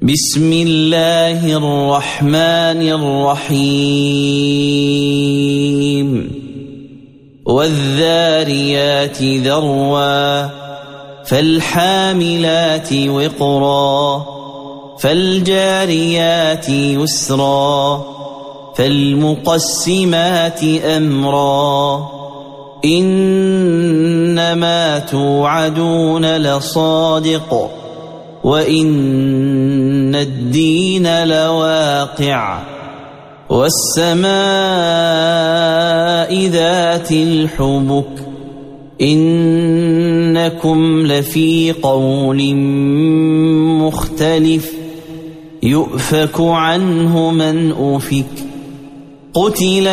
بسم الله الرحمن الرحيم والذاريات ذروا فالحاملات وقرا فالجاريات يسرا فالمقسمات أمرا إنما توعدون لصادق وإن الدين لواقع والسماء ذات الحبك إنكم لفي قول مختلف يؤفك عنه من أفك قتل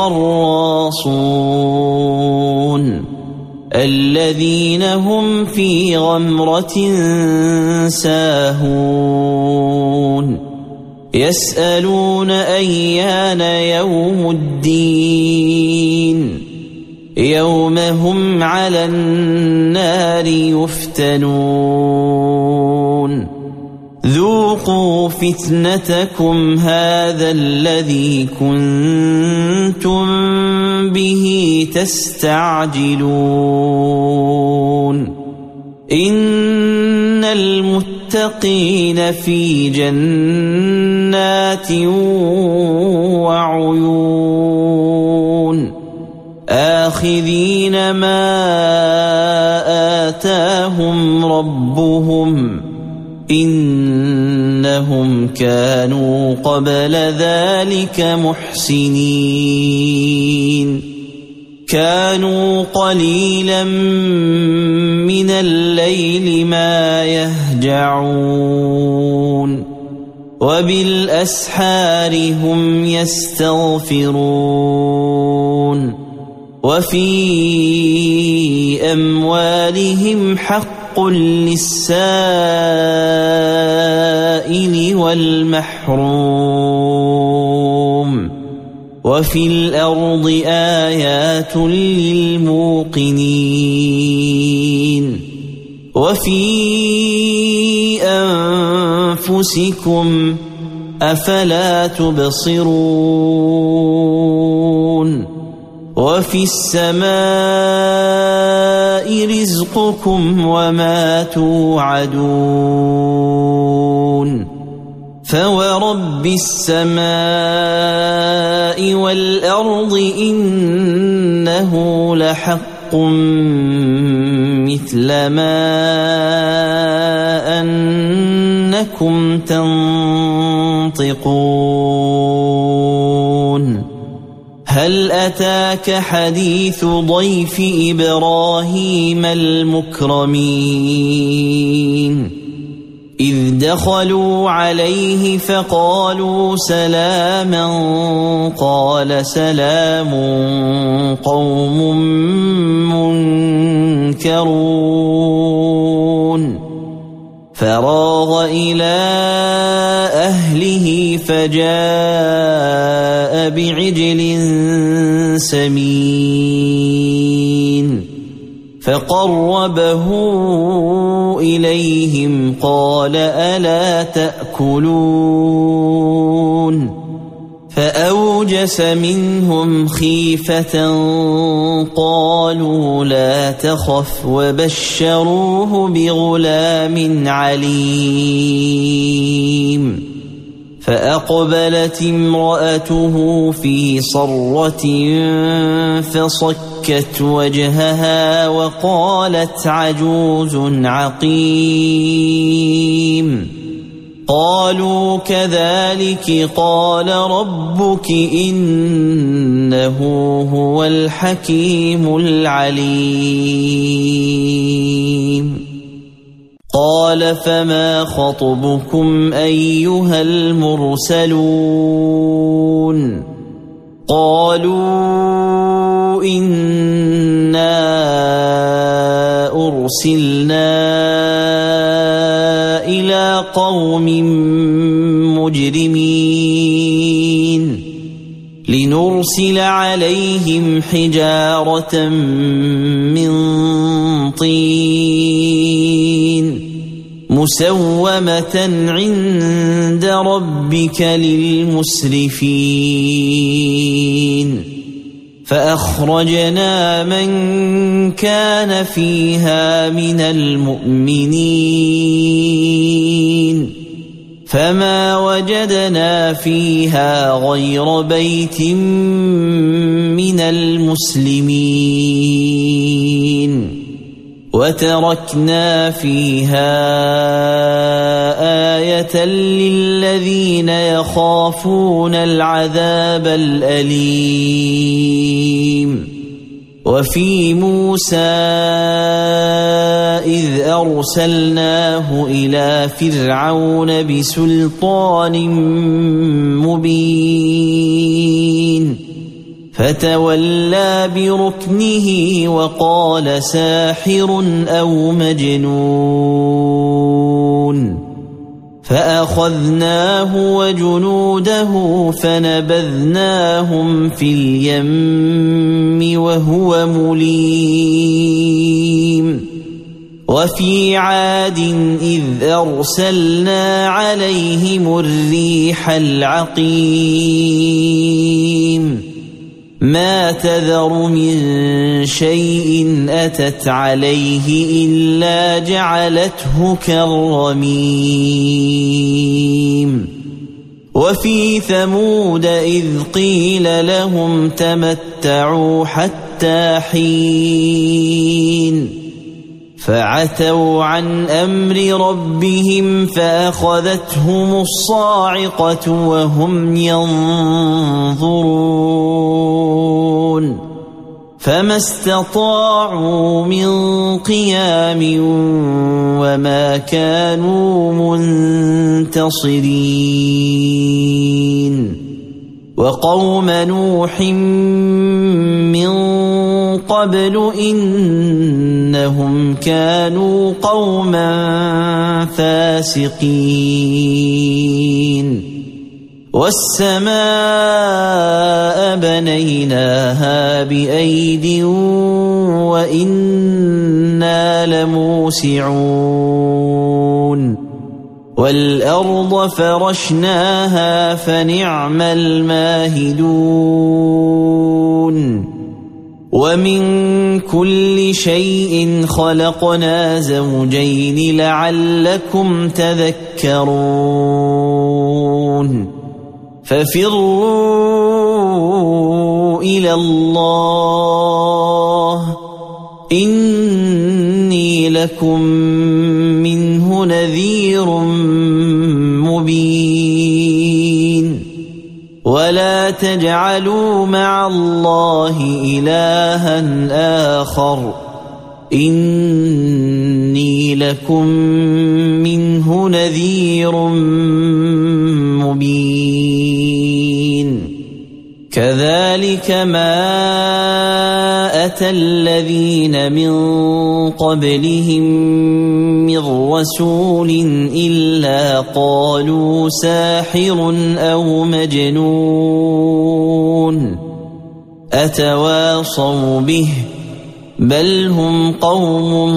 الخراصون الذين هم في غمرة ساهون يسألون أيان يوم الدين يوم هم على النار يفتنون ذوقوا فتنتكم هذا الذي كنتم به تستعجلون إن المتقين في جنات وعيون آخذين ما آتاهم ربهم إنهم كانوا قبل ذلك محسنين كانوا قليلا من الليل ما يهجعون وبالأسحار هم يستغفرون وفي أموالهم حق للسائل والمحروم وفي الأرض آيات للموقنين وفي أنفسكم أفلا تبصرون وفي السماء رزقكم وما توعدون فورب السماء والأرض إنه لحق مثل ما أنكم تنطقون هل أتاك حديث ضيف إبراهيم المكرمين إذ دخلوا عليه فقالوا سلاما قال سلام قوم منكرون فراغ إلى أهله فجاء بعجل سمين فقربه إليهم قال ألا تأكلون فأوجس منهم خيفة قالوا لا تخف وبشروه بغلام عليم فأقبلت امرأته في صرة فصكت وجهها وقالت عجوز عقيم قالوا كذلك قال ربك إنه هو الحكيم العليم قال فما خطبكم أيها المرسلون قالوا إنا أرسلنا إلى قوم مجرمين لنرسل عليهم حجارة من طين مسومة عند ربك للمسرفين فأخرجنا من كان فيها من المؤمنين فما وجدنا فيها غير بيت من المسلمين وتركنا فيها آية للذين يخافون العذاب الأليم وفي موسى إذ أرسلناه إلى فرعون بسلطان مبين فتولى بركنه وقال ساحر أو مجنون فأخذناه وجنوده فنبذناهم في اليم وهو مليم وفي عاد إذ أرسلنا عليهم الريح العقيم ما تذر من شيء أتت عليه إلا جعلته كالرميم وفي ثمود إذ قيل لهم تمتعوا حتى حين فعتوا عن أمر ربهم فأخذتهم الصاعقة وهم ينظرون فما استطاعوا من قيام وما كانوا منتصرين وقوم نوح من قبل إنهم كانوا قوما فاسقين والسماء بنيناها بأيد وإنا لموسعون والأرض فرشناها فنعم الماهدون ومن كل شيء خلقنا زوجين لعلكم تذكرون ففروا إلى الله إني لكم منه نذير مبين ولا تجعلوا مع الله إلها آخر إني لكم منه نذير مبين كذلك ما أتى الذين من قبلهم من رسول إلا قالوا ساحر أو مجنون أتواصوا به بل هم قوم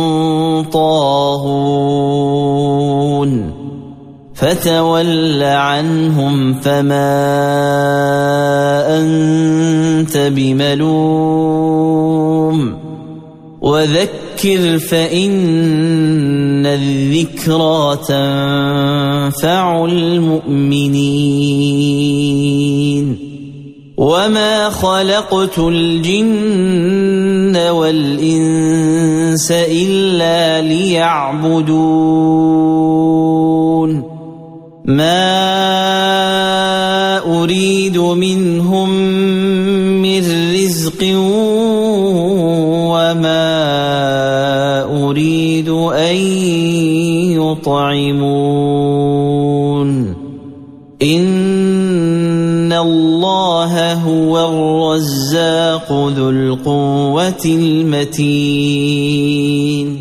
طاغون فتول عنهم فما أنت بملوم وذكر فإن الذكرى تنفع المؤمنين وما خلقت الجن والإنس إلا ليعبدون ما أريد منهم من رزق وما أريد أن يطعمون إن الله هو الرزاق ذو القوة المتين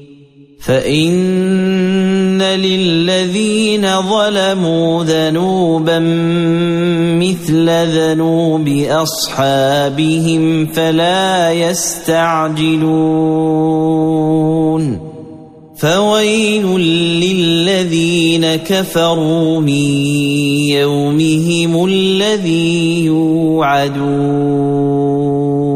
فإن للذين ظلموا ذنوبا مثل ذنوب أصحابهم فلا يستعجلون فويل للذين كفروا من يومهم الذي يوعدون